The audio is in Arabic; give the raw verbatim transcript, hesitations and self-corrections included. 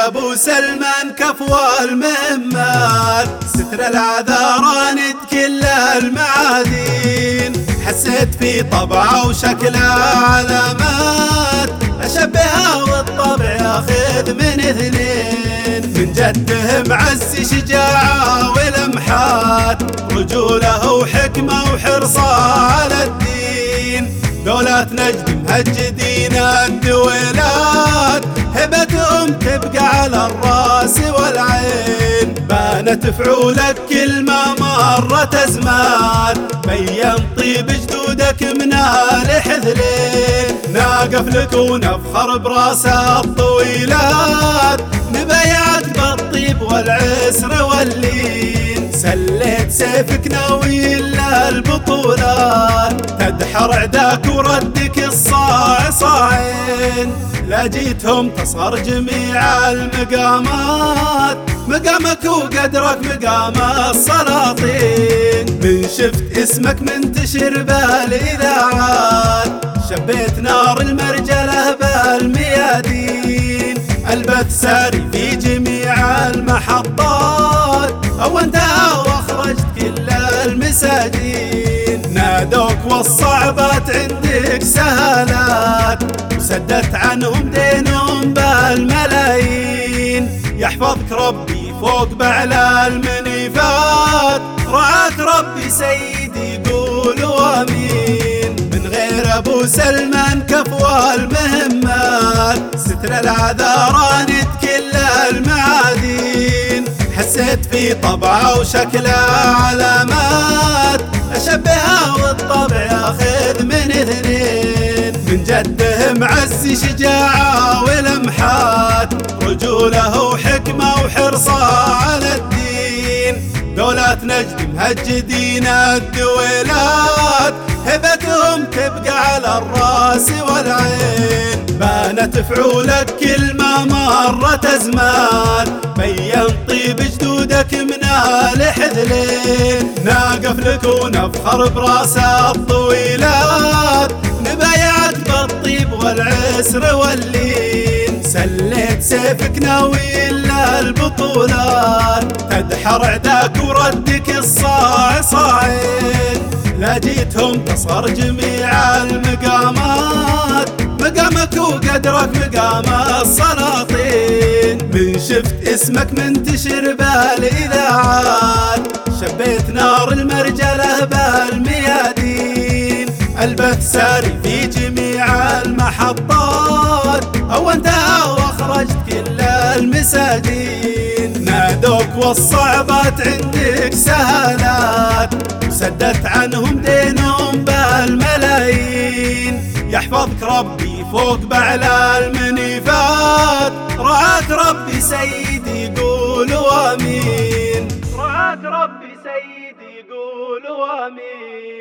ابو سلمان كفو المهمات، ستر العذاران كل المعادين، حسيت في طبعه وشكله علامات، اشبهها والطبع ياخذ من اثنين، من جده معز شجاعه ولمحات، رجوله وحكمه وحرصه على الدين، دولات نجد مهجدين الدويلات، هبتهم تبقى على الراس والعين، بانت فعولك كل ما مرت ازمان، بين طيب جدودك من الحذلين، ناقف لك ونفخر براس الطويلات، نبيعك بالطيب والعسر واللين، سليت سيفك ناوي للبطولات، تدحر عداك وردك الصاع صاعين، لا جيتهم تصغر جميع المقامات، مقامك وقدرك مقام السلاطين، من شفت اسمك منتشر بالاذاعات، شبيت نار المرجله بالميادين، البث ساري في جميع المحطات، اولتها واخرجت كل المساجين، نادوك والصعبات عندك سهالات، وسدت عنهم دينهم بالملايين، يحفظك ربي فوق بعلى المنيفات، رعاك ربي سيدي قولوا امين، من غير ابو سلمان كفو المهمات، ستر العذاران كل المعادين، حسيت في طبعه وشكله علامات، اشبهها والطبع ياخذ من اثنين، من جده معز شجاعه ولمحات، رجوله وحكمه وحرصه على الدين، دولات نجد مهجدين الدويلات، هبتهم تبقى على الراس والعين، بانت فعولك كل ما مرت ازمان، بين طيب جدودك من الحذلين، ناقف لك ونفخر براس الطويلات، نبايعك بالطيب والعسر واللين، سليت سيفك ناوي للبطولات، تدحر عداك وردك الصاع صاعين، لا جيتهم تصغر جميع المقامات، مقامك وقدرك مقام السلاطين، من شفت اسمك منتشر بالاذاعات، شبيت نار المرجله بالميادين، البث ساري في جميع المحطات، اولتها واخرجت كل المساجين، نادوك والصعبات عندك سهالات، وسدت عنهم دينهم بالملايين، يحفظك ربي فوق بعلى المنيفات، رعاك ربي سيدي قولوا امين، رعاك ربي سيدي قولوا امين.